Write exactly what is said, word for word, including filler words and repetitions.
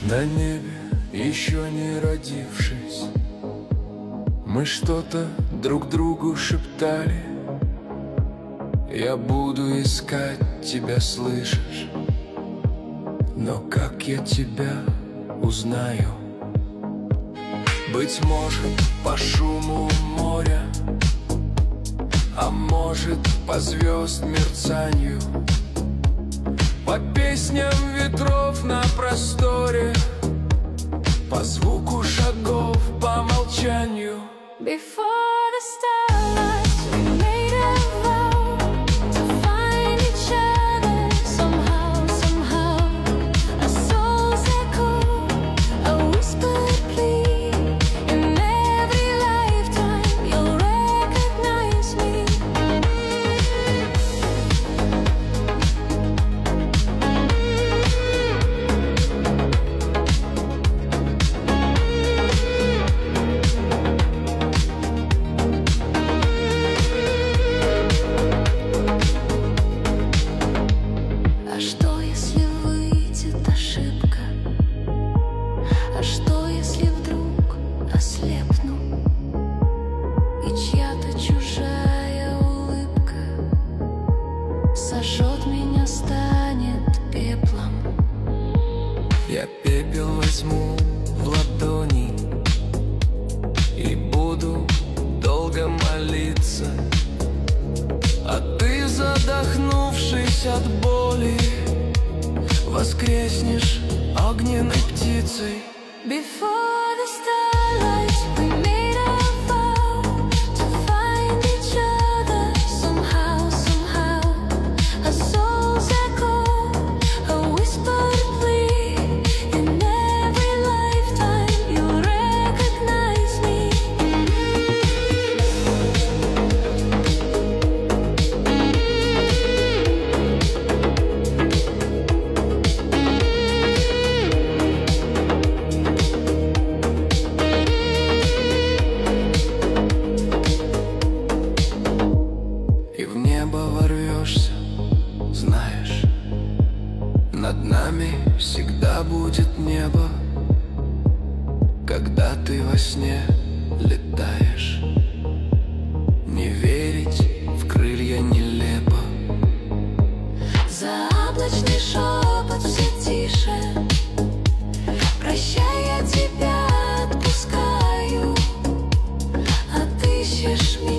На небе, еще не родившись, мы что-то друг другу шептали. Я буду искать тебя, слышишь? Но как я тебя узнаю? Быть может, по шуму моря, а может, по звезд мерцанию, по песням ветров на просторе, по звуку шагов, по молчанию. Before the starlight, we made a vow to find each other somehow, somehow. A soul's echo, a whispered plea. In every lifetime, you'll recognize me. А что, если выйдет ошибка? А что, если вдруг ослепну, и чья-то чужая улыбка сожжет меня, станет пеплом? Я пепел возьму в ладони и буду долго молиться, а ты, задохнувшись от боли, воскреснешь огненной птицей. Before the starlight, we made a vow to find each other somehow, somehow. A soul's echo, a whispered plea. In every lifetime, you'll recognize me. И в небо ворвешься, знаешь, над нами всегда будет небо, когда ты во сне летаешь. Не верить в крылья нелепо. Заоблачный шепот все тише. Прощай, я тебя отпускаю, отыщешь меня.